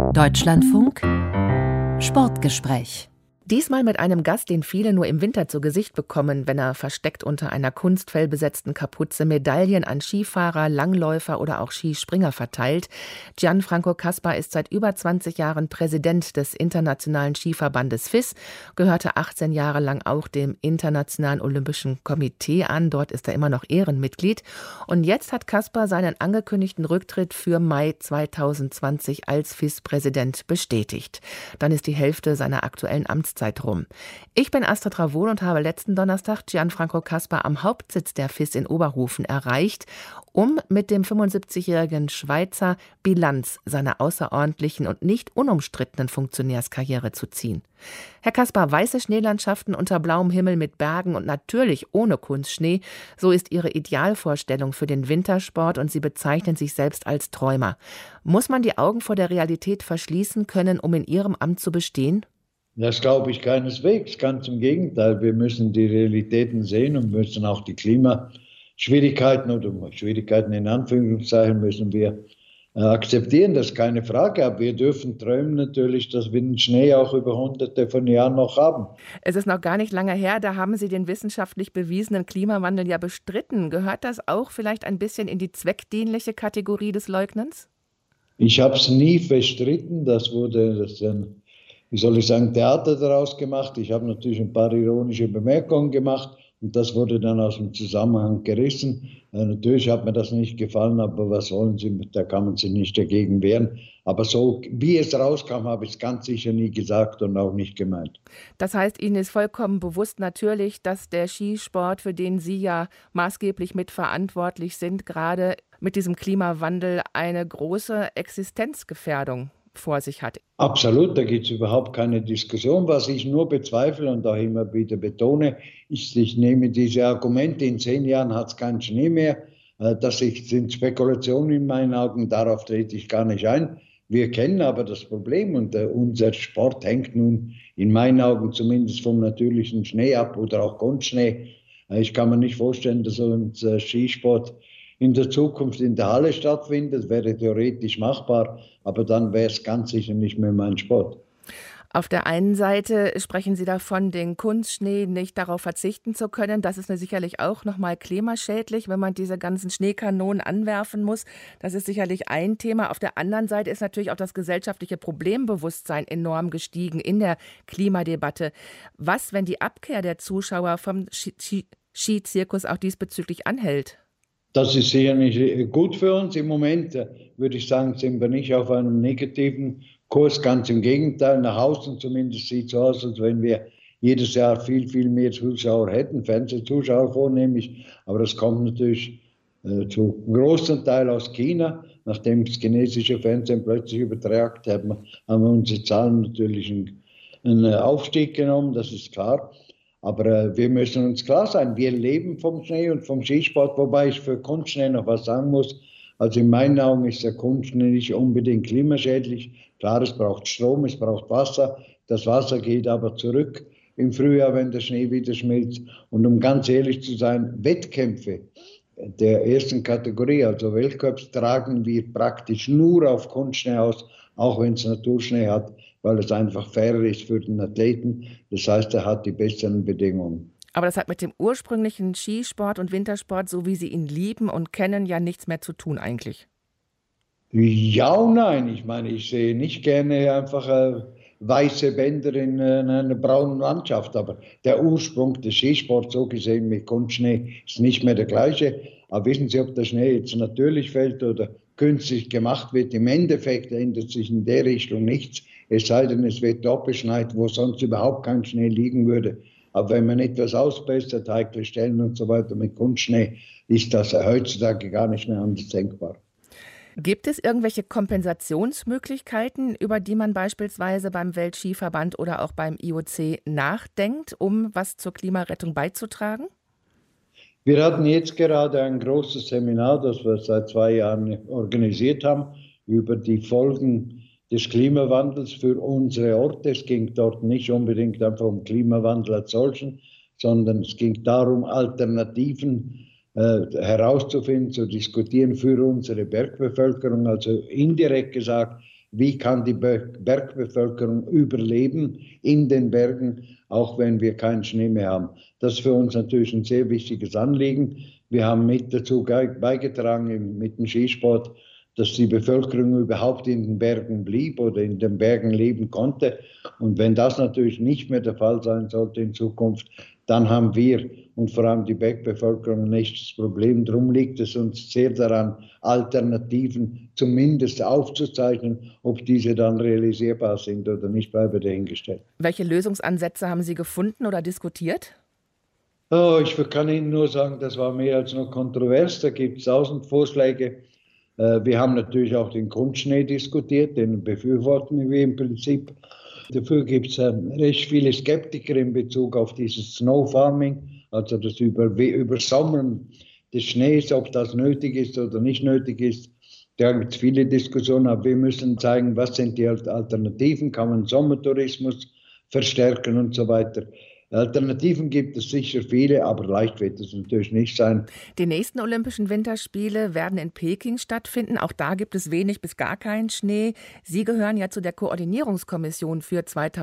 Deutschlandfunk Sportgespräch. Diesmal mit einem Gast, den viele nur im Winter zu Gesicht bekommen, wenn er versteckt unter einer kunstfellbesetzten Kapuze Medaillen an Skifahrer, Langläufer oder auch Skispringer verteilt. Gianfranco Caspa ist seit über 20 Jahren Präsident des Internationalen Skiverbandes FIS, gehörte 18 Jahre lang auch dem Internationalen Olympischen Komitee an. Dort ist er immer noch Ehrenmitglied. Und jetzt hat Caspa seinen angekündigten Rücktritt für Mai 2020 als FIS-Präsident bestätigt. Dann ist die Hälfte seiner aktuellen Amtszeit rum. Ich bin Astrid Ravon und habe letzten Donnerstag Gianfranco Caspa am Hauptsitz der FIS in Oberhofen erreicht, um mit dem 75-jährigen Schweizer Bilanz seiner außerordentlichen und nicht unumstrittenen Funktionärskarriere zu ziehen. Herr Caspa, weiße Schneelandschaften unter blauem Himmel mit Bergen und natürlich ohne Kunstschnee, so ist Ihre Idealvorstellung für den Wintersport und Sie bezeichnen sich selbst als Träumer. Muss man die Augen vor der Realität verschließen können, um in Ihrem Amt zu bestehen? Das glaube ich keineswegs, ganz im Gegenteil. Wir müssen die Realitäten sehen und müssen auch die Klimaschwierigkeiten oder Schwierigkeiten in Anführungszeichen müssen wir akzeptieren, das ist keine Frage. Aber wir dürfen träumen natürlich, dass wir den Schnee auch über Hunderte von Jahren noch haben. Es ist noch gar nicht lange her, da haben Sie den wissenschaftlich bewiesenen Klimawandel ja bestritten. Gehört das auch vielleicht ein bisschen in die zweckdienliche Kategorie des Leugnens? Ich habe es nie bestritten, wie soll ich sagen, Theater daraus gemacht. Ich habe natürlich ein paar ironische Bemerkungen gemacht und das wurde dann aus dem Zusammenhang gerissen. Natürlich hat mir das nicht gefallen, aber was wollen Sie, da kann man sich nicht dagegen wehren. Aber so wie es rauskam, habe ich es ganz sicher nie gesagt und auch nicht gemeint. Das heißt, Ihnen ist vollkommen bewusst natürlich, dass der Skisport, für den Sie ja maßgeblich mitverantwortlich sind, gerade mit diesem Klimawandel eine große Existenzgefährdung vor sich hat. Absolut, da gibt es überhaupt keine Diskussion. Was ich nur bezweifle und auch immer wieder betone, ist, ich nehme diese Argumente, in 10 Jahren hat es keinen Schnee mehr. Das sind Spekulationen in meinen Augen, darauf trete ich gar nicht ein. Wir kennen aber das Problem und unser Sport hängt nun in meinen Augen zumindest vom natürlichen Schnee ab oder auch Kunstschnee. Ich kann mir nicht vorstellen, dass unser Skisport in der Zukunft in der Halle stattfindet, wäre theoretisch machbar, aber dann wäre es ganz sicher nicht mehr mein Sport. Auf der einen Seite sprechen Sie davon, den Kunstschnee nicht darauf verzichten zu können. Das ist sicherlich auch nochmal klimaschädlich, wenn man diese ganzen Schneekanonen anwerfen muss. Das ist sicherlich ein Thema. Auf der anderen Seite ist natürlich auch das gesellschaftliche Problembewusstsein enorm gestiegen in der Klimadebatte. Was, wenn die Abkehr der Zuschauer vom Skizirkus auch diesbezüglich anhält? Das ist sicher nicht gut für uns. Im Moment, würde ich sagen, sind wir nicht auf einem negativen Kurs. Ganz im Gegenteil, nach außen zumindest sieht es so aus, als wenn wir jedes Jahr viel, viel mehr Zuschauer hätten, Fernsehzuschauer vornehmlich. Aber das kommt natürlich zu einem großen Teil aus China. Nachdem das chinesische Fernsehen plötzlich übertragt hat, haben wir unsere Zahlen natürlich einen Aufstieg genommen, das ist klar. Aber wir müssen uns klar sein, wir leben vom Schnee und vom Skisport, wobei ich für Kunstschnee noch was sagen muss. Also in meinen Augen ist der Kunstschnee nicht unbedingt klimaschädlich. Klar, es braucht Strom, es braucht Wasser. Das Wasser geht aber zurück im Frühjahr, wenn der Schnee wieder schmilzt. Und um ganz ehrlich zu sein, Wettkämpfe der ersten Kategorie, also Weltcups, tragen wir praktisch nur auf Kunstschnee aus, auch wenn es Naturschnee hat, weil es einfach fairer ist für den Athleten. Das heißt, er hat die besseren Bedingungen. Aber das hat mit dem ursprünglichen Skisport und Wintersport, so wie Sie ihn lieben und kennen, ja nichts mehr zu tun eigentlich. Ja und nein. Ich meine, ich sehe nicht gerne einfach weiße Bänder in einer braunen Landschaft. Aber der Ursprung des Skisports, so gesehen mit Kunstschnee, ist nicht mehr der gleiche. Aber wissen Sie, ob der Schnee jetzt natürlich fällt oder künstlich gemacht wird? Im Endeffekt ändert sich in der Richtung nichts. Es sei denn, es wird dort beschneit, wo sonst überhaupt kein Schnee liegen würde. Aber wenn man etwas ausbessert, heikle Stellen und so weiter mit Kunstschnee, ist das heutzutage gar nicht mehr anders denkbar. Gibt es irgendwelche Kompensationsmöglichkeiten, über die man beispielsweise beim Weltskiverband oder auch beim IOC nachdenkt, um was zur Klimarettung beizutragen? Wir hatten jetzt gerade ein großes Seminar, das wir seit 2 Jahren organisiert haben, über die Folgen des Klimawandels für unsere Orte. Es ging dort nicht unbedingt einfach um Klimawandel als solchen, sondern es ging darum, Alternativen herauszufinden, zu diskutieren für unsere Bergbevölkerung. Also indirekt gesagt, wie kann die Bergbevölkerung überleben in den Bergen, auch wenn wir keinen Schnee mehr haben. Das ist für uns natürlich ein sehr wichtiges Anliegen. Wir haben mit dazu beigetragen mit dem Skisport, dass die Bevölkerung überhaupt in den Bergen blieb oder in den Bergen leben konnte. Und wenn das natürlich nicht mehr der Fall sein sollte in Zukunft, dann haben wir und vor allem die Bergbevölkerung ein echtes Problem. Darum liegt es uns sehr daran, Alternativen zumindest aufzuzeichnen. Ob diese dann realisierbar sind oder nicht, bleibe dahingestellt. Welche Lösungsansätze haben Sie gefunden oder diskutiert? Oh, ich kann Ihnen nur sagen, das war mehr als nur kontrovers. Da gibt es 1000 Vorschläge. Wir haben natürlich auch den Kunstschnee diskutiert, den befürworten wir im Prinzip. Dafür gibt es recht viele Skeptiker in Bezug auf dieses Snow Farming, also das Übersommern des Schnees, ob das nötig ist oder nicht nötig ist. Da gibt es viele Diskussionen, aber wir müssen zeigen, was sind die Alternativen, kann man Sommertourismus verstärken und so weiter. Alternativen gibt es sicher viele, aber leicht wird es natürlich nicht sein. Die nächsten Olympischen Winterspiele werden in Peking stattfinden. Auch da gibt es wenig bis gar keinen Schnee. Sie gehören ja zu der Koordinierungskommission für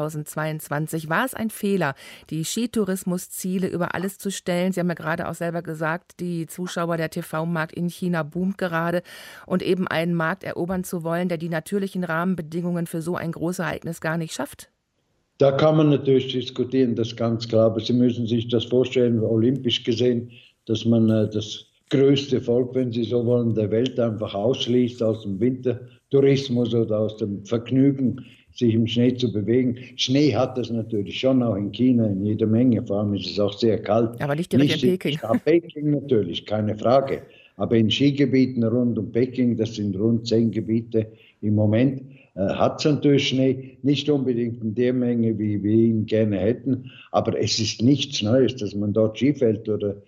2022. War es ein Fehler, die Skitourismusziele über alles zu stellen? Sie haben ja gerade auch selber gesagt, die Zuschauer, der TV-Markt in China boomt gerade. Und eben einen Markt erobern zu wollen, der die natürlichen Rahmenbedingungen für so ein Großereignis gar nicht schafft? Da kann man natürlich diskutieren, das ist ganz klar. Aber Sie müssen sich das vorstellen, olympisch gesehen, dass man das größte Volk, wenn Sie so wollen, der Welt einfach ausschließt aus dem Wintertourismus oder aus dem Vergnügen, sich im Schnee zu bewegen. Schnee hat es natürlich schon auch in China in jeder Menge, vor allem ist es auch sehr kalt. Aber nicht direkt in Peking. Peking natürlich, keine Frage. Aber in Skigebieten rund um Peking, das sind rund 10 Gebiete im Moment, hat es natürlich Schnee, nicht unbedingt in der Menge, wie wir ihn gerne hätten, aber es ist nichts Neues, dass man dort Skifährt oder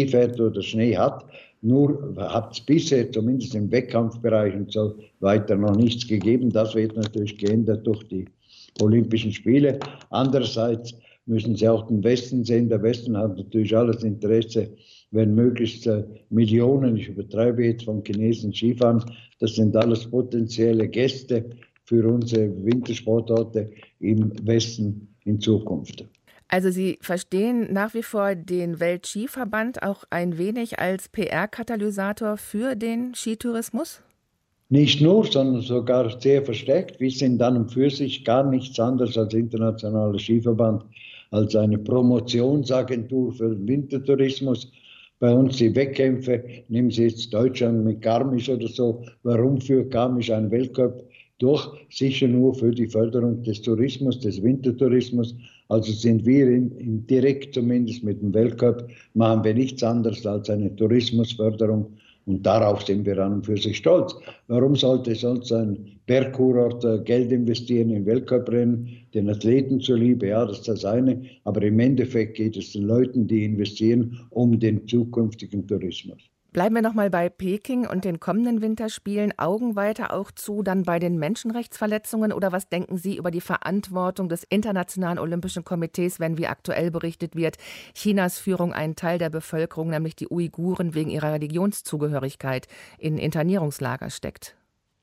Schnee hat. Nur hat es bisher, zumindest im Wettkampfbereich und so weiter, noch nichts gegeben. Das wird natürlich geändert durch die Olympischen Spiele. Andererseits müssen Sie auch den Westen sehen. Der Westen hat natürlich alles Interesse, wenn möglichst Millionen, ich übertreibe jetzt, von Chinesen Skifahren. Das sind alles potenzielle Gäste für unsere Wintersportorte im Westen in Zukunft. Also Sie verstehen nach wie vor den Weltskiverband auch ein wenig als PR-Katalysator für den Skitourismus? Nicht nur, sondern sogar sehr verstärkt. Wir sind dann und für sich gar nichts anderes als internationaler Skiverband, als eine Promotionsagentur für den Wintertourismus. Bei uns die Wettkämpfe, nehmen Sie jetzt Deutschland mit Garmisch oder so, warum führt Garmisch einen Weltcup durch? Sicher nur für die Förderung des Tourismus, des Wintertourismus. Also sind wir direkt zumindest mit dem Weltcup, machen wir nichts anderes als eine Tourismusförderung. Und darauf sind wir an und für sich stolz. Warum sollte sonst ein Bergkurort Geld investieren in Weltcuprennen, den Athleten zuliebe? Ja, das ist das eine. Aber im Endeffekt geht es den Leuten, die investieren, um den zukünftigen Tourismus. Bleiben wir nochmal bei Peking und den kommenden Winterspielen. Augen weiter auch zu dann bei den Menschenrechtsverletzungen? Oder was denken Sie über die Verantwortung des Internationalen Olympischen Komitees, wenn, wie aktuell berichtet wird, Chinas Führung einen Teil der Bevölkerung, nämlich die Uiguren, wegen ihrer Religionszugehörigkeit in Internierungslager steckt?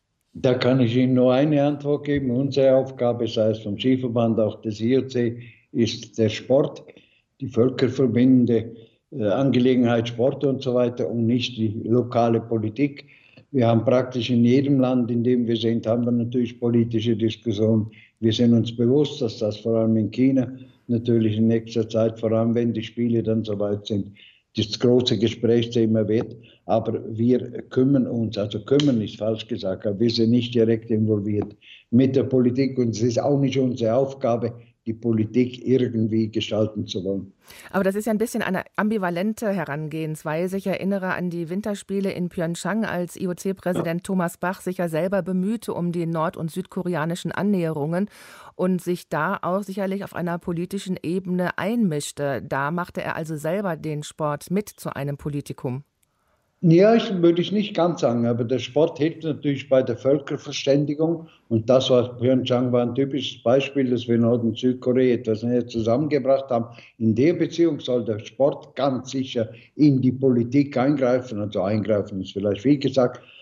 Da kann ich Ihnen nur eine Antwort geben. Unsere Aufgabe, sei es vom Skiverband, auch des IOC, ist der Sport, die völkerverbindende Angelegenheit Sport und so weiter und nicht die lokale Politik. Wir haben praktisch in jedem Land, in dem wir sind, haben wir natürlich politische Diskussionen. Wir sind uns bewusst, dass das vor allem in China natürlich in nächster Zeit, vor allem wenn die Spiele dann soweit sind, das große Gesprächsthema wird. Aber wir kümmern uns, also kümmern ist falsch gesagt, aber wir sind nicht direkt involviert mit der Politik und es ist auch nicht unsere Aufgabe, die Politik irgendwie gestalten zu wollen. Aber das ist ja ein bisschen eine ambivalente Herangehensweise. Ich erinnere an die Winterspiele in Pyeongchang, als IOC-Präsident Thomas Bach sich ja selber bemühte um die nord- und südkoreanischen Annäherungen und sich da auch sicherlich auf einer politischen Ebene einmischte. Da machte er also selber den Sport mit zu einem Politikum. Ja, würde ich nicht ganz sagen, aber der Sport hilft natürlich bei der Völkerverständigung und das war Pyeongchang war ein typisches Beispiel, dass wir Nord- und Südkorea etwas näher zusammengebracht haben. In der Beziehung soll der Sport ganz sicher in die Politik eingreifen, also eingreifen ist vielleicht viel gesagt,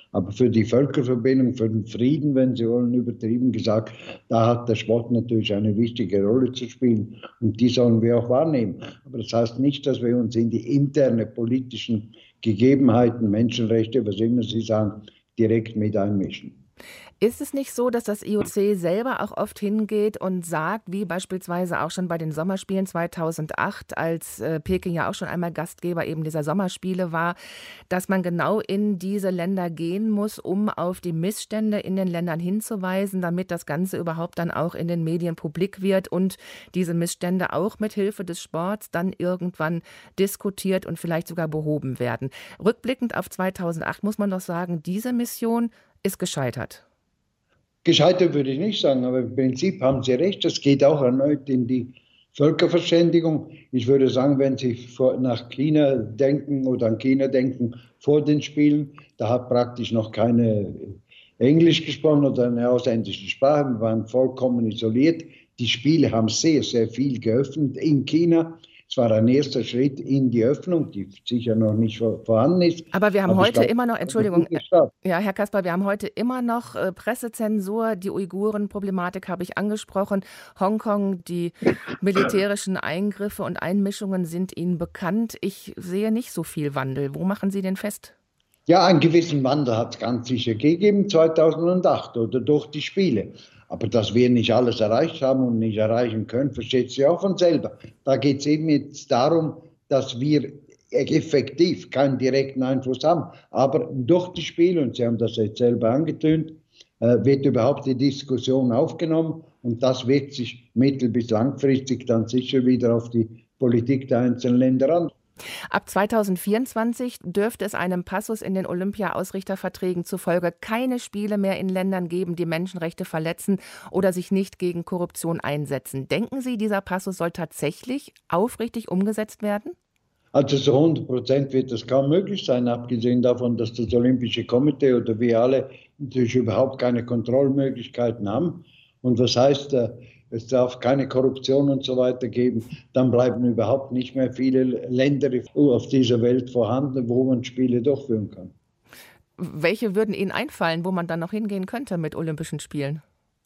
Aber für die Völkerverbindung, für den Frieden, wenn Sie wollen, übertrieben gesagt, da hat der Sport natürlich eine wichtige Rolle zu spielen und die sollen wir auch wahrnehmen. Aber das heißt nicht, dass wir uns in die interne politischen Gegebenheiten, Menschenrechte, was immer Sie sagen, direkt mit einmischen. Ist es nicht so, dass das IOC selber auch oft hingeht und sagt, wie beispielsweise auch schon bei den Sommerspielen 2008, als Peking ja auch schon einmal Gastgeber eben dieser Sommerspiele war, dass man genau in diese Länder gehen muss, um auf die Missstände in den Ländern hinzuweisen, damit das Ganze überhaupt dann auch in den Medien publik wird und diese Missstände auch mit Hilfe des Sports dann irgendwann diskutiert und vielleicht sogar behoben werden. Rückblickend auf 2008 muss man doch sagen, diese Mission ist gescheitert. Gescheitert würde ich nicht sagen, aber im Prinzip haben Sie recht, das geht auch erneut in die Völkerverständigung. Ich würde sagen, wenn Sie nach China denken oder an China denken vor den Spielen, da hat praktisch noch keine Englisch gesprochen oder eine ausländische Sprache, wir waren vollkommen isoliert. Die Spiele haben sehr, sehr viel geöffnet in China. Es war ein erster Schritt in die Öffnung, die sicher noch nicht vorhanden ist. Aber wir haben heute immer noch, Entschuldigung, ja, Herr Kasper, wir haben heute immer noch Pressezensur, die Uiguren-Problematik habe ich angesprochen, Hongkong, die militärischen Eingriffe und Einmischungen sind Ihnen bekannt. Ich sehe nicht so viel Wandel. Wo machen Sie den fest? Ja, einen gewissen Wandel hat es ganz sicher gegeben 2008 oder durch die Spiele. Aber dass wir nicht alles erreicht haben und nicht erreichen können, versteht sich auch von selber. Da geht es eben jetzt darum, dass wir effektiv keinen direkten Einfluss haben. Aber durch die Spiele, und Sie haben das jetzt selber angetönt, wird überhaupt die Diskussion aufgenommen. Und das wirkt sich mittel- bis langfristig dann sicher wieder auf die Politik der einzelnen Länder an. Ab 2024 dürfte es einem Passus in den Olympia-Ausrichterverträgen zufolge keine Spiele mehr in Ländern geben, die Menschenrechte verletzen oder sich nicht gegen Korruption einsetzen. Denken Sie, dieser Passus soll tatsächlich aufrichtig umgesetzt werden? Also so 100% wird das kaum möglich sein, abgesehen davon, dass das Olympische Komitee oder wir alle natürlich überhaupt keine Kontrollmöglichkeiten haben. Und was heißt, es darf keine Korruption und so weiter geben, dann bleiben überhaupt nicht mehr viele Länder auf dieser Welt vorhanden, wo man Spiele durchführen kann. Welche würden Ihnen einfallen, wo man dann noch hingehen könnte mit Olympischen Spielen?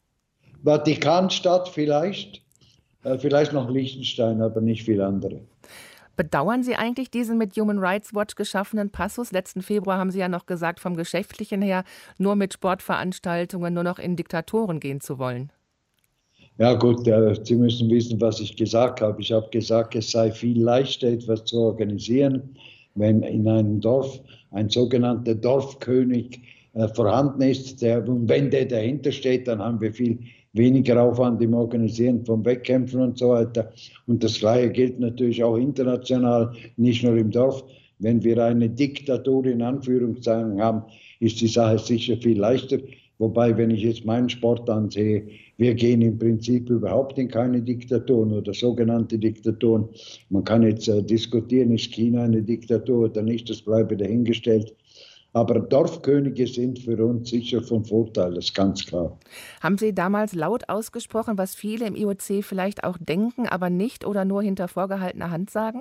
Vatikanstadt vielleicht, vielleicht noch Liechtenstein, aber nicht viele andere. Bedauern Sie eigentlich diesen mit Human Rights Watch geschaffenen Passus? Letzten Februar haben Sie ja noch gesagt, vom Geschäftlichen her nur mit Sportveranstaltungen nur noch in Diktatoren gehen zu wollen. Ja gut, Sie müssen wissen, was ich gesagt habe. Ich habe gesagt, es sei viel leichter, etwas zu organisieren, wenn in einem Dorf ein sogenannter Dorfkönig vorhanden ist. Und wenn der dahinter steht, dann haben wir viel weniger Aufwand im Organisieren von Wettkämpfen und so weiter. Und das Gleiche gilt natürlich auch international, nicht nur im Dorf. Wenn wir eine Diktatur in Anführungszeichen haben, ist die Sache sicher viel leichter. Wobei, wenn ich jetzt meinen Sport ansehe, wir gehen im Prinzip überhaupt in keine Diktaturen oder sogenannte Diktaturen. Man kann jetzt diskutieren, ist China eine Diktatur oder nicht, das bleibe dahingestellt. Aber Dorfkönige sind für uns sicher von Vorteil, das ist ganz klar. Haben Sie damals laut ausgesprochen, was viele im IOC vielleicht auch denken, aber nicht oder nur hinter vorgehaltener Hand sagen?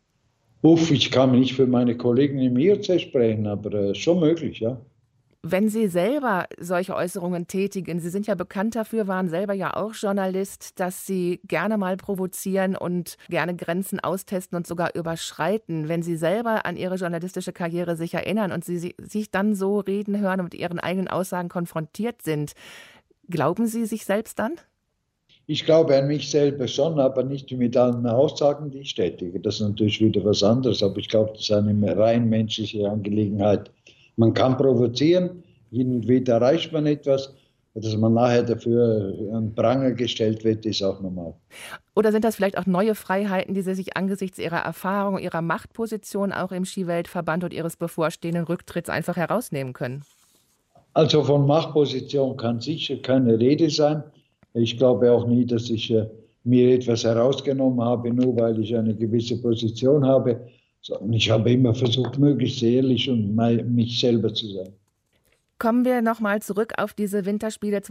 Ich kann nicht für meine Kollegen im IOC sprechen, aber schon möglich, ja. Wenn Sie selber solche Äußerungen tätigen, Sie sind ja bekannt dafür, waren selber ja auch Journalist, dass Sie gerne mal provozieren und gerne Grenzen austesten und sogar überschreiten. Wenn Sie selber an Ihre journalistische Karriere sich erinnern und Sie sich dann so reden hören und mit Ihren eigenen Aussagen konfrontiert sind, glauben Sie sich selbst dann? Ich glaube an mich selber schon, aber nicht mit allen Aussagen, die ich tätige. Das ist natürlich wieder was anderes, aber ich glaube, das ist eine rein menschliche Angelegenheit. Man kann provozieren, hin und wieder erreicht man etwas, dass man nachher dafür an Pranger gestellt wird, ist auch normal. Oder sind das vielleicht auch neue Freiheiten, die Sie sich angesichts Ihrer Erfahrung, Ihrer Machtposition auch im Skiweltverband und Ihres bevorstehenden Rücktritts einfach herausnehmen können? Also von Machtposition kann sicher keine Rede sein. Ich glaube auch nie, dass ich mir etwas herausgenommen habe, nur weil ich eine gewisse Position habe. Ich habe immer versucht, möglichst ehrlich und mich selber zu sein. Kommen wir nochmal zurück auf diese Winterspiele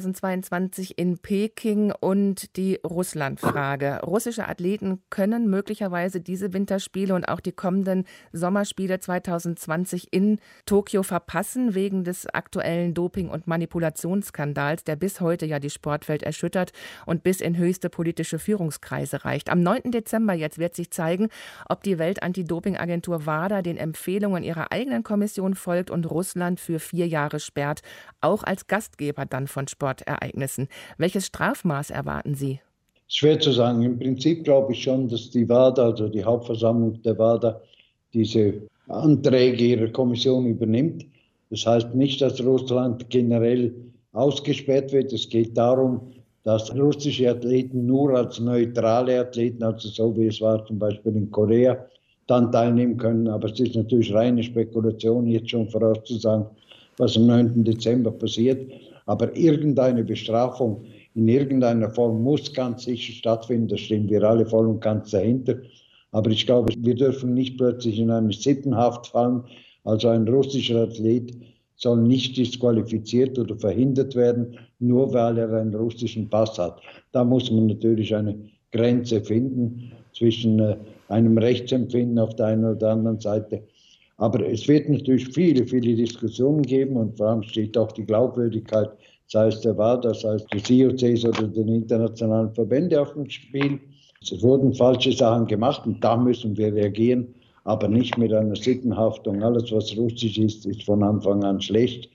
2022 in Peking und die Russlandfrage. Russische Athleten können möglicherweise diese Winterspiele und auch die kommenden Sommerspiele 2020 in Tokio verpassen, wegen des aktuellen Doping- und Manipulationsskandals, der bis heute ja die Sportwelt erschüttert und bis in höchste politische Führungskreise reicht. Am 9. Dezember jetzt wird sich zeigen, ob die Weltantidopingagentur WADA den Empfehlungen ihrer eigenen Kommission folgt und Russland für 4 Jahre sperrt, auch als Gastgeber dann von Sportereignissen. Welches Strafmaß erwarten Sie? Schwer zu sagen. Im Prinzip glaube ich schon, dass die WADA, also die Hauptversammlung der WADA, diese Anträge ihrer Kommission übernimmt. Das heißt nicht, dass Russland generell ausgesperrt wird. Es geht darum, dass russische Athleten nur als neutrale Athleten, also so wie es war zum Beispiel in Korea, dann teilnehmen können. Aber es ist natürlich reine Spekulation, jetzt schon vorauszusagen, was am 9. Dezember passiert. Aber irgendeine Bestrafung in irgendeiner Form muss ganz sicher stattfinden. Da stehen wir alle voll und ganz dahinter. Aber ich glaube, wir dürfen nicht plötzlich in eine Sittenhaft fallen. Also ein russischer Athlet soll nicht disqualifiziert oder verhindert werden, nur weil er einen russischen Pass hat. Da muss man natürlich eine Grenze finden zwischen einem Rechtsempfinden auf der einen oder anderen Seite. Aber es wird natürlich viele, viele Diskussionen geben und vor allem steht auch die Glaubwürdigkeit, sei es der WADA, sei es des IOCs oder den internationalen Verbände auf dem Spiel. Es wurden falsche Sachen gemacht und da müssen wir reagieren, aber nicht mit einer Sittenhaftung. Alles, was russisch ist, ist von Anfang an schlecht.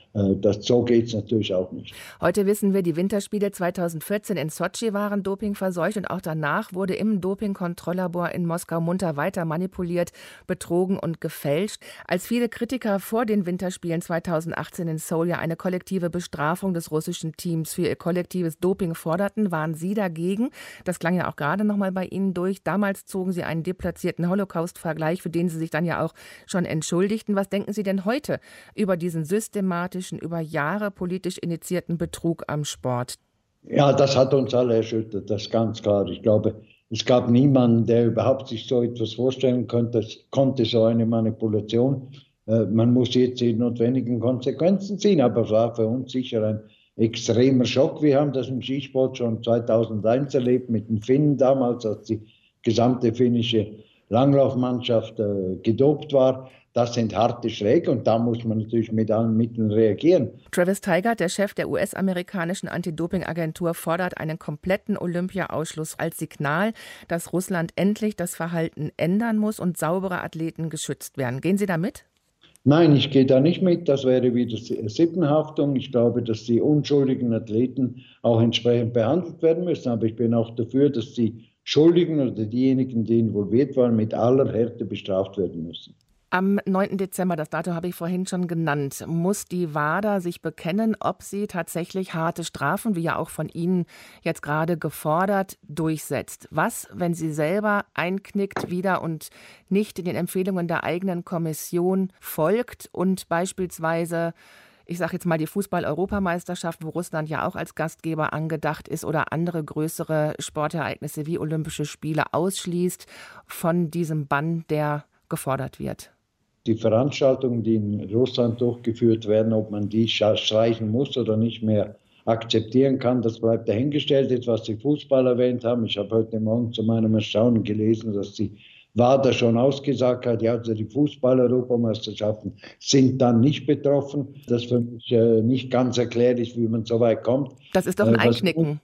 So geht es natürlich auch nicht. Heute wissen wir, die Winterspiele 2014 in Sotschi waren dopingverseucht und auch danach wurde im Dopingkontrolllabor in Moskau munter weiter manipuliert, betrogen und gefälscht. Als viele Kritiker vor den Winterspielen 2018 in Seoul ja eine kollektive Bestrafung des russischen Teams für ihr kollektives Doping forderten, waren Sie dagegen. Das klang ja auch gerade noch mal bei Ihnen durch. Damals zogen Sie einen deplatzierten Holocaust-Vergleich, für den Sie sich dann ja auch schon entschuldigten. Was denken Sie denn heute über diesen systematischen, über Jahre politisch initiierten Betrug am Sport? Ja, das hat uns alle erschüttert, das ist ganz klar. Ich glaube, es gab niemanden, der überhaupt sich so etwas vorstellen konnte, so eine Manipulation. Man muss jetzt die notwendigen Konsequenzen ziehen, aber es war für uns sicher ein extremer Schock. Wir haben das im Skisport schon 2001 erlebt mit den Finnen damals, als die gesamte finnische Langlaufmannschaft gedopt war. Das sind harte Schläge und da muss man natürlich mit allen Mitteln reagieren. Travis Tygart, der Chef der US-amerikanischen Anti-Doping-Agentur, fordert einen kompletten Olympia-Ausschluss als Signal, dass Russland endlich das Verhalten ändern muss und saubere Athleten geschützt werden. Gehen Sie da mit? Nein, ich gehe da nicht mit. Das wäre wieder Sippenhaftung. Ich glaube, dass die unschuldigen Athleten auch entsprechend behandelt werden müssen. Aber ich bin auch dafür, dass die Schuldigen oder diejenigen, die involviert waren, mit aller Härte bestraft werden müssen. Am 9. Dezember, das Datum habe ich vorhin schon genannt, muss die WADA sich bekennen, ob sie tatsächlich harte Strafen, wie ja auch von Ihnen jetzt gerade gefordert, durchsetzt. Was, wenn sie selber einknickt wieder und nicht den Empfehlungen der eigenen Kommission folgt und beispielsweise, ich sage jetzt mal, die Fußball-Europameisterschaft, wo Russland ja auch als Gastgeber angedacht ist, oder andere größere Sportereignisse wie Olympische Spiele ausschließt von diesem Bann, der gefordert wird? Die Veranstaltungen, die in Russland durchgeführt werden, ob man die streichen muss oder nicht mehr akzeptieren kann, das bleibt dahingestellt. Jetzt, was Sie Fußball erwähnt haben, ich habe heute Morgen zu meinem Erstaunen gelesen, dass die WADA schon ausgesagt hat, ja, also die Fußball-Europameisterschaften sind dann nicht betroffen. Das ist für mich nicht ganz erklärlich, wie man so weit kommt. Das ist doch ein Einknicken.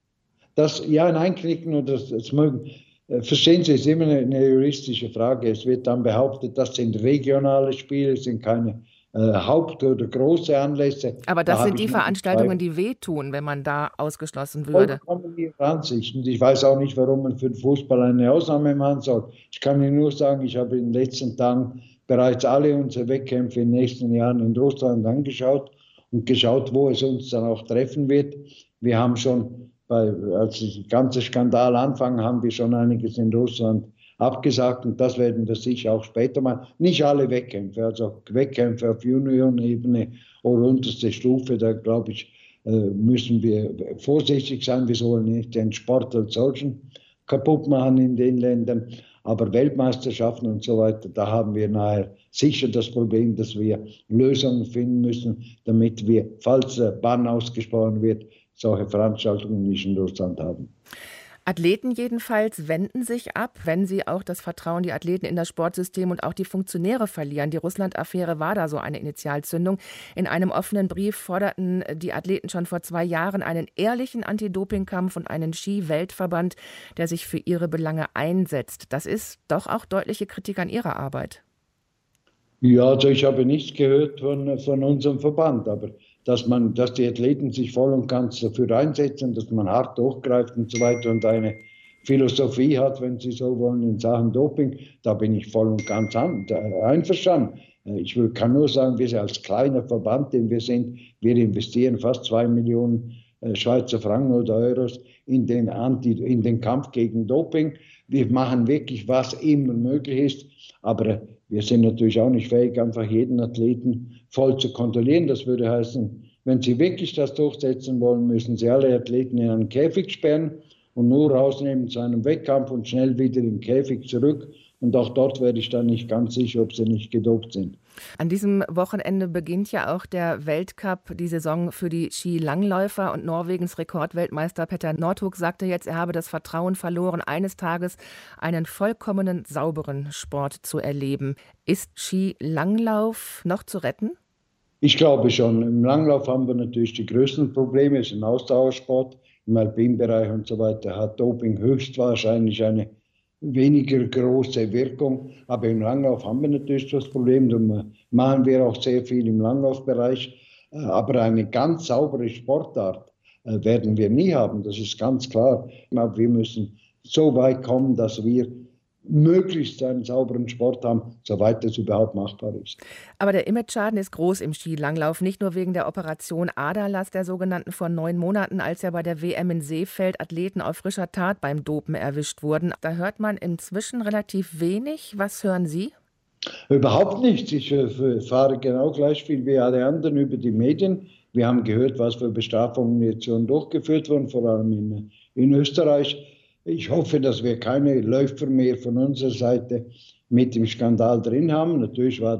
Ein Einknicken und das mögen... Verstehen Sie, es ist immer eine juristische Frage. Es wird dann behauptet, das sind regionale Spiele, sind keine Haupt- oder große Anlässe. Aber das sind die Veranstaltungen, die wehtun, wenn man da ausgeschlossen würde. Vollkommen Ihre Ansicht. Und ich weiß auch nicht, warum man für den Fußball eine Ausnahme machen soll. Ich kann Ihnen nur sagen, ich habe in den letzten Tagen bereits alle unsere Wettkämpfe in den nächsten Jahren in Russland angeschaut und geschaut, wo es uns dann auch treffen wird. Wir haben schon als der ganze Skandal anfing, haben wir schon einiges in Russland abgesagt und das werden wir sicher auch später mal. Nicht alle Wettkämpfe, also Wettkämpfe auf Juniorenebene oder unterste Stufe, da glaube ich, müssen wir vorsichtig sein. Wir sollen nicht den Sport als solchen kaputt machen in den Ländern. Aber Weltmeisterschaften und so weiter, da haben wir nachher sicher das Problem, dass wir Lösungen finden müssen, damit wir, falls der Bann ausgesprochen wird, solche Veranstaltungen nicht in Russland haben. Athleten jedenfalls wenden sich ab, wenn sie auch das Vertrauen, die Athleten in das Sportsystem und auch die Funktionäre verlieren. Die Russland-Affäre war da so eine Initialzündung. In einem offenen Brief forderten die Athleten schon vor 2 Jahren einen ehrlichen Anti-Doping-Kampf und einen Ski-Weltverband, der sich für ihre Belange einsetzt. Das ist doch auch deutliche Kritik an ihrer Arbeit. Ja, also ich habe nichts gehört von unserem Verband, aber dass die Athleten sich voll und ganz dafür einsetzen, dass man hart durchgreift und so weiter und eine Philosophie hat, wenn Sie so wollen, in Sachen Doping, da bin ich voll und ganz einverstanden. Kann nur sagen, wir sind als kleiner Verband, den wir sind, wir investieren fast 2 Millionen Schweizer Franken oder Euros in den Kampf gegen Doping. Wir machen wirklich, was immer möglich ist, aber wir sind natürlich auch nicht fähig, einfach jeden Athleten voll zu kontrollieren. Das würde heißen, wenn Sie wirklich das durchsetzen wollen, müssen Sie alle Athleten in einen Käfig sperren und nur rausnehmen zu einem Wettkampf und schnell wieder in den Käfig zurück. Und auch dort werde ich dann nicht ganz sicher, ob sie nicht gedopt sind. An diesem Wochenende beginnt ja auch der Weltcup, die Saison für die Skilangläufer. Und Norwegens Rekordweltmeister Petter Northug sagte jetzt, er habe das Vertrauen verloren, eines Tages einen vollkommenen, sauberen Sport zu erleben. Ist Skilanglauf noch zu retten? Ich glaube schon. Im Langlauf haben wir natürlich die größten Probleme. Es ist ein Ausdauersport. Im Alpinbereich und so weiter hat Doping höchstwahrscheinlich eine weniger große Wirkung. Aber im Langlauf haben wir natürlich das Problem. Da machen wir auch sehr viel im Langlaufbereich. Aber eine ganz saubere Sportart werden wir nie haben. Das ist ganz klar. Wir müssen so weit kommen, dass wir möglichst einen sauberen Sport haben, soweit das überhaupt machbar ist. Aber der Imageschaden ist groß im Skilanglauf, nicht nur wegen der Operation Aderlass, der sogenannten vor 9 Monaten, als ja bei der WM in Seefeld Athleten auf frischer Tat beim Dopen erwischt wurden. Da hört man inzwischen relativ wenig. Was hören Sie? Überhaupt nichts. Ich fahre genau gleich viel wie alle anderen über die Medien. Wir haben gehört, was für Bestrafungen jetzt schon durchgeführt wurden, vor allem in Österreich. Ich hoffe, dass wir keine Läufer mehr von unserer Seite mit dem Skandal drin haben. Natürlich war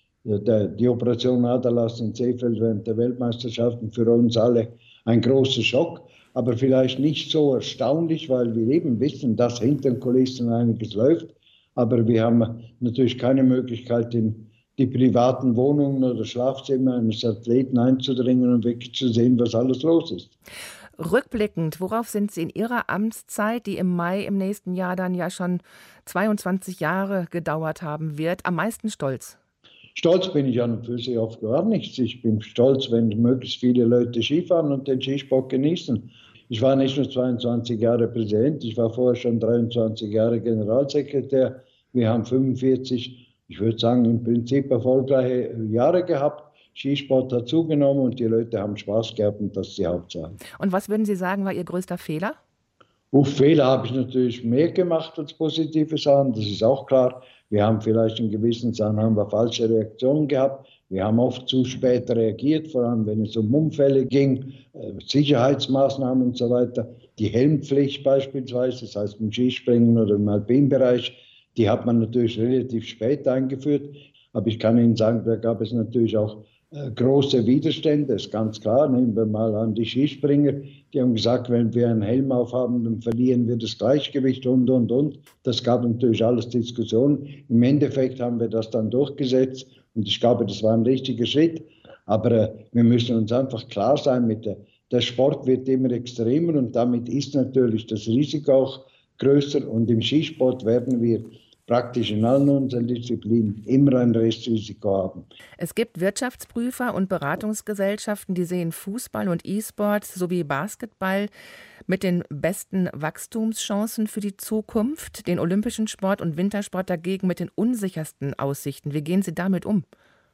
die Operation Aderlass in Seefeld während der Weltmeisterschaften für uns alle ein großer Schock, aber vielleicht nicht so erstaunlich, weil wir eben wissen, dass hinter den Kulissen einiges läuft. Aber wir haben natürlich keine Möglichkeit, in die privaten Wohnungen oder Schlafzimmer eines Athleten einzudringen und wirklich zu sehen, was alles los ist. Rückblickend, worauf sind Sie in Ihrer Amtszeit, die im Mai im nächsten Jahr dann ja schon 22 Jahre gedauert haben wird, am meisten stolz? Stolz bin ich an und für sich auf gar nichts. Ich bin stolz, wenn möglichst viele Leute Skifahren und den Skisport genießen. Ich war nicht nur 22 Jahre Präsident, ich war vorher schon 23 Jahre Generalsekretär. Wir haben 45, ich würde sagen, im Prinzip erfolgreiche Jahre gehabt. Skisport hat zugenommen und die Leute haben Spaß gehabt und das ist die Hauptsache. Und was würden Sie sagen, war Ihr größter Fehler? Fehler habe ich natürlich mehr gemacht als positive Sachen, das ist auch klar. Wir haben vielleicht in gewissen Sachen falsche Reaktionen gehabt. Wir haben oft zu spät reagiert, vor allem wenn es um Unfälle ging, Sicherheitsmaßnahmen und so weiter. Die Helmpflicht beispielsweise, das heißt im Skispringen oder im Alpinbereich, die hat man natürlich relativ spät eingeführt. Aber ich kann Ihnen sagen, da gab es natürlich auch große Widerstände, ist ganz klar. Nehmen wir mal an die Skispringer, die haben gesagt, wenn wir einen Helm aufhaben, dann verlieren wir das Gleichgewicht und. Das gab natürlich alles Diskussionen. Im Endeffekt haben wir das dann durchgesetzt und ich glaube, das war ein richtiger Schritt. Aber wir müssen uns einfach klar sein, der Sport wird immer extremer und damit ist natürlich das Risiko auch größer und im Skisport werden wir praktisch in allen unseren Disziplinen immer ein Restrisiko haben. Es gibt Wirtschaftsprüfer und Beratungsgesellschaften, die sehen Fußball und E-Sport sowie Basketball mit den besten Wachstumschancen für die Zukunft, den olympischen Sport und Wintersport dagegen mit den unsichersten Aussichten. Wie gehen Sie damit um?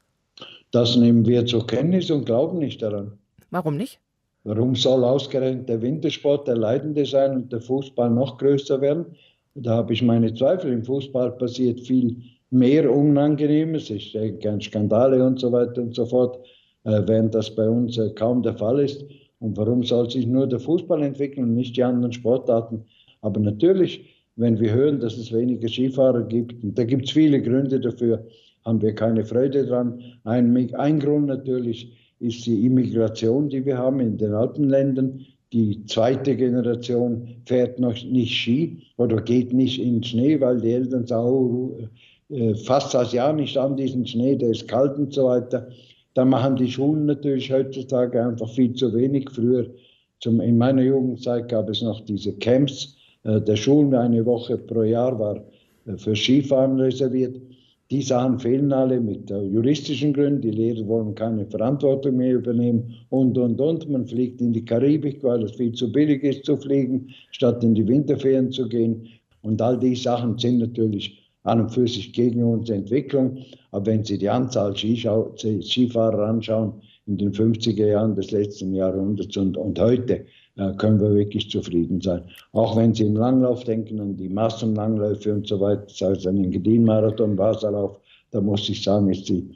Das nehmen wir zur Kenntnis und glauben nicht daran. Warum nicht? Warum soll ausgerechnet der Wintersport der leidende sein und der Fußball noch größer werden? Da habe ich meine Zweifel. Im Fußball passiert viel mehr Unangenehmes. Ich denke an Skandale und so weiter und so fort, während das bei uns kaum der Fall ist. Und warum soll sich nur der Fußball entwickeln und nicht die anderen Sportarten? Aber natürlich wenn wir hören, dass es weniger Skifahrer gibt. Und da gibt es viele Gründe dafür, haben wir keine Freude dran. Ein Grund natürlich ist die Immigration, die wir haben in den Alpenländern. Die zweite Generation fährt noch nicht Ski oder geht nicht in den Schnee, weil die Eltern sagen, oh, fasst das Jahr nicht an diesen Schnee, der ist kalt und so weiter. Dann machen die Schulen natürlich heutzutage einfach viel zu wenig. Früher, in meiner Jugendzeit, gab es noch diese Camps der Schulen. Eine Woche pro Jahr war für Skifahren reserviert. Die Sachen fehlen alle mit juristischen Gründen. Die Lehrer wollen keine Verantwortung mehr übernehmen und. Man fliegt in die Karibik, weil es viel zu billig ist zu fliegen, statt in die Winterferien zu gehen. Und all die Sachen sind natürlich an und für sich gegen unsere Entwicklung. Aber wenn Sie die Anzahl Skifahrer anschauen in den 50er Jahren des letzten Jahrhunderts und heute, können wir wirklich zufrieden sein. Auch wenn Sie im Langlauf denken, an die Massenlangläufe und so weiter, sei es an den Gdin-Marathon, Wasserlauf, da muss ich sagen, ist die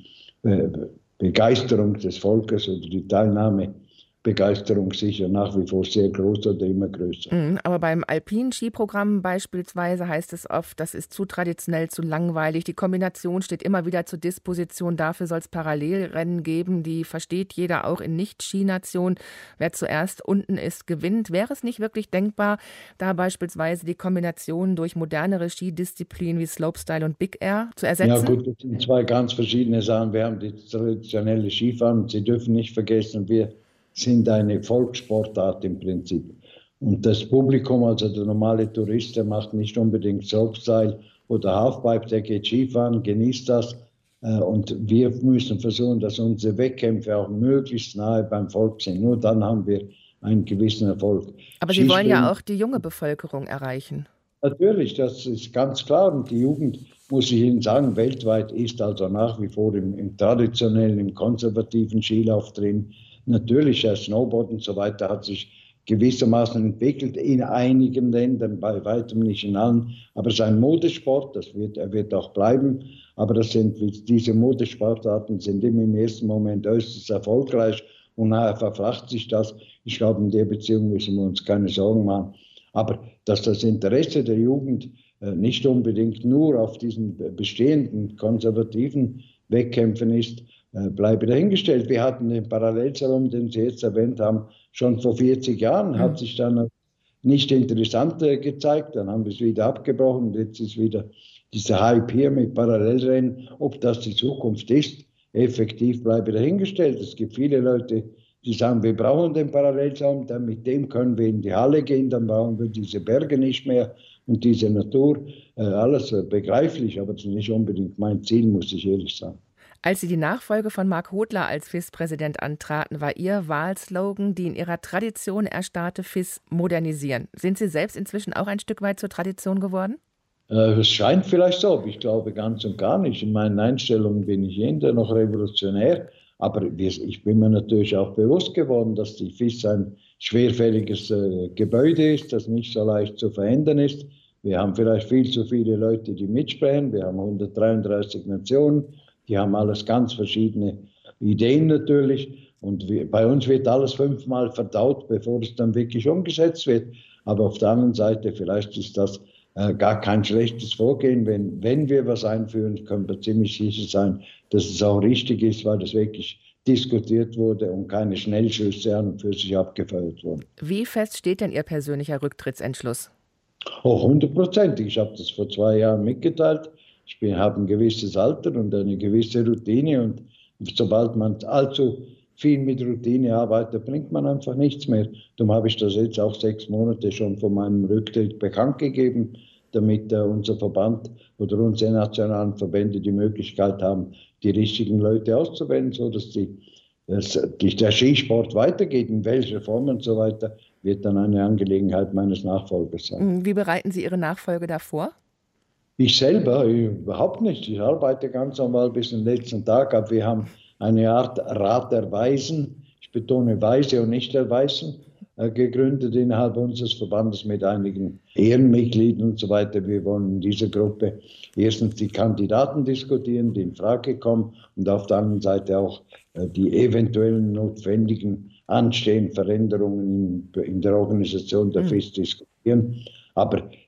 Begeisterung des Volkes oder die Teilnahmebegeisterung sicher nach wie vor sehr groß oder immer größer. Aber beim Alpin-Skiprogramm beispielsweise heißt es oft, das ist zu traditionell, zu langweilig. Die Kombination steht immer wieder zur Disposition. Dafür soll es Parallelrennen geben. Die versteht jeder auch in Nicht-Skinationen. Wer zuerst unten ist, gewinnt. Wäre es nicht wirklich denkbar, da beispielsweise die Kombination durch modernere Skidisziplinen wie Slopestyle und Big Air zu ersetzen? Ja gut, das sind zwei ganz verschiedene Sachen. Wir haben die traditionelle Skifahren. Sie dürfen nicht vergessen, wir sind eine Volkssportart im Prinzip. Und das Publikum, also der normale Tourist, der macht nicht unbedingt Slopestyle oder Halfpipe, der geht Skifahren, genießt das. Und wir müssen versuchen, dass unsere Wettkämpfe auch möglichst nahe beim Volk sind. Nur dann haben wir einen gewissen Erfolg. Aber Sie wollen ja auch die junge Bevölkerung erreichen. Natürlich, das ist ganz klar. Und die Jugend, muss ich Ihnen sagen, weltweit ist also nach wie vor im traditionellen, im konservativen Skilauf drin. Natürlich, Snowboard und so weiter hat sich gewissermaßen entwickelt in einigen Ländern, bei weitem nicht in allen. Aber es ist ein Modesport, er wird auch bleiben. Aber diese Modesportarten sind immer im ersten Moment äußerst erfolgreich und nachher verflacht sich das. Ich glaube, in der Beziehung müssen wir uns keine Sorgen machen. Aber dass das Interesse der Jugend nicht unbedingt nur auf diesen bestehenden konservativen Wettkämpfen ist, bleibe dahingestellt. Wir hatten den Parallelsalon, den Sie jetzt erwähnt haben, schon vor 40 Jahren, hat sich dann nicht interessant gezeigt, dann haben wir es wieder abgebrochen und jetzt ist wieder dieser Hype hier mit Parallelrennen. Ob das die Zukunft ist, effektiv bleibe dahingestellt. Es gibt viele Leute, die sagen, wir brauchen den Parallelsalon, dann mit dem können wir in die Halle gehen, dann brauchen wir diese Berge nicht mehr und diese Natur. Alles begreiflich, aber das ist nicht unbedingt mein Ziel, muss ich ehrlich sagen. Als Sie die Nachfolge von Mark Hodler als FIS-Präsident antraten, war Ihr Wahlslogan, die in ihrer Tradition erstarrte FIS modernisieren. Sind Sie selbst inzwischen auch ein Stück weit zur Tradition geworden? Es scheint vielleicht so, aber ich glaube ganz und gar nicht. In meinen Einstellungen bin ich eher noch revolutionär. Aber ich bin mir natürlich auch bewusst geworden, dass die FIS ein schwerfälliges Gebäude ist, das nicht so leicht zu verändern ist. Wir haben vielleicht viel zu viele Leute, die mitsprechen. Wir haben 133 Nationen. Die haben alles ganz verschiedene Ideen natürlich. Und bei uns wird alles 5-mal verdaut, bevor es dann wirklich umgesetzt wird. Aber auf der anderen Seite, vielleicht ist das gar kein schlechtes Vorgehen. Wenn wir was einführen, können wir ziemlich sicher sein, dass es auch richtig ist, weil das wirklich diskutiert wurde und keine Schnellschüsse an und für sich abgefeuert wurden. Wie fest steht denn Ihr persönlicher Rücktrittsentschluss? 100%. Ich habe das vor 2 Jahren mitgeteilt. Ich habe ein gewisses Alter und eine gewisse Routine und sobald man allzu viel mit Routine arbeitet, bringt man einfach nichts mehr. Darum habe ich das jetzt auch 6 Monate schon von meinem Rücktritt bekannt gegeben, damit unser Verband oder unsere nationalen Verbände die Möglichkeit haben, die richtigen Leute auszuwählen, sodass der Skisport weitergeht. In welcher Form und so weiter, wird dann eine Angelegenheit meines Nachfolgers sein. Wie bereiten Sie Ihre Nachfolge davor? Ich selber überhaupt nicht. Ich arbeite ganz normal bis zum letzten Tag, aber wir haben eine Art Rat der Weisen, ich betone Weise und nicht der Weißen, gegründet innerhalb unseres Verbandes mit einigen Ehrenmitgliedern und so weiter. Wir wollen in dieser Gruppe erstens die Kandidaten diskutieren, die in Frage kommen und auf der anderen Seite auch die eventuellen notwendigen anstehenden Veränderungen in der Organisation der FIS diskutieren. Aber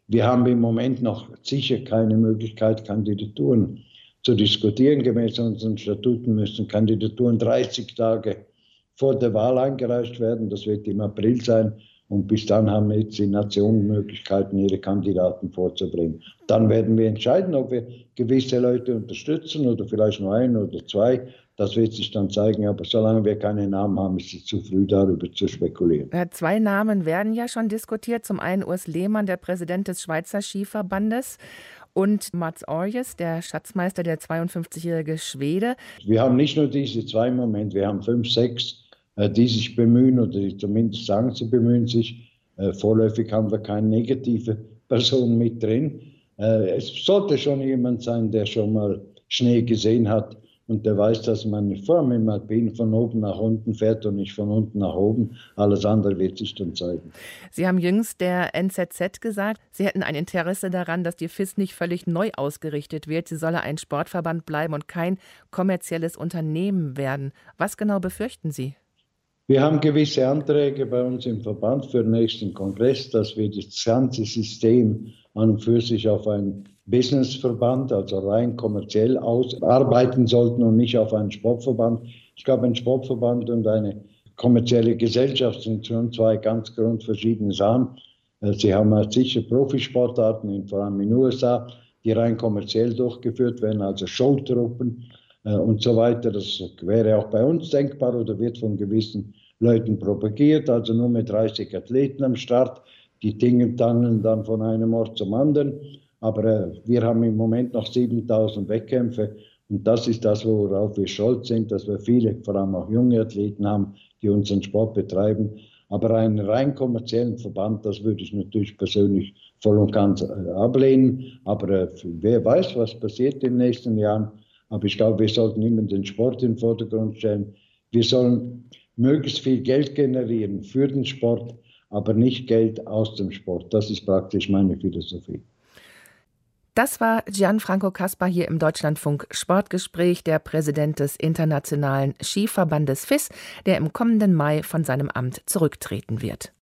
Wir haben im Moment noch sicher keine Möglichkeit, Kandidaturen zu diskutieren. Gemäß unseren Statuten müssen Kandidaturen 30 Tage vor der Wahl eingereicht werden. Das wird im April sein. Und bis dann haben jetzt die Nationen Möglichkeiten, ihre Kandidaten vorzubringen. Dann werden wir entscheiden, ob wir gewisse Leute unterstützen oder vielleicht nur ein oder zwei. Das wird sich dann zeigen. Aber solange wir keine Namen haben, ist es zu früh, darüber zu spekulieren. Zwei Namen werden ja schon diskutiert. Zum einen Urs Lehmann, der Präsident des Schweizer Skiverbandes, und Mats Orjes, der Schatzmeister, der 52-jährige Schwede. Wir haben nicht nur diese zwei im Moment, wir haben 5, 6, die sich bemühen oder die zumindest sagen, sie bemühen sich. Vorläufig haben wir keine negative Person mit drin. Es sollte schon jemand sein, der schon mal Schnee gesehen hat und der weiß, dass man vor allem im Alpin von oben nach unten fährt und nicht von unten nach oben. Alles andere wird sich dann zeigen. Sie haben jüngst der NZZ gesagt, Sie hätten ein Interesse daran, dass die FIS nicht völlig neu ausgerichtet wird. Sie solle ein Sportverband bleiben und kein kommerzielles Unternehmen werden. Was genau befürchten Sie? Wir haben gewisse Anträge bei uns im Verband für den nächsten Kongress, dass wir das ganze System an und für sich auf einen Businessverband, also rein kommerziell ausarbeiten sollten und nicht auf einen Sportverband. Ich glaube, ein Sportverband und eine kommerzielle Gesellschaft sind schon zwei ganz grundverschiedene Sachen. Sie haben sicher Profisportarten, vor allem in den USA, die rein kommerziell durchgeführt werden, also Showtruppen und so weiter. Das wäre auch bei uns denkbar oder wird von gewissen Leuten propagiert, also nur mit 30 Athleten am Start. Die Dinge tangeln dann von einem Ort zum anderen. Aber wir haben im Moment noch 7000 Wettkämpfe und das ist das, worauf wir stolz sind, dass wir viele, vor allem auch junge Athleten haben, die unseren Sport betreiben. Aber einen rein kommerziellen Verband, das würde ich natürlich persönlich voll und ganz ablehnen. Aber wer weiß, was passiert in den nächsten Jahren. Aber ich glaube, wir sollten immer den Sport in den Vordergrund stellen. Wir sollen möglichst viel Geld generieren für den Sport, aber nicht Geld aus dem Sport. Das ist praktisch meine Philosophie. Das war Gianfranco Caspar hier im Deutschlandfunk Sportgespräch, der Präsident des Internationalen Skiverbandes FIS, der im kommenden Mai von seinem Amt zurücktreten wird.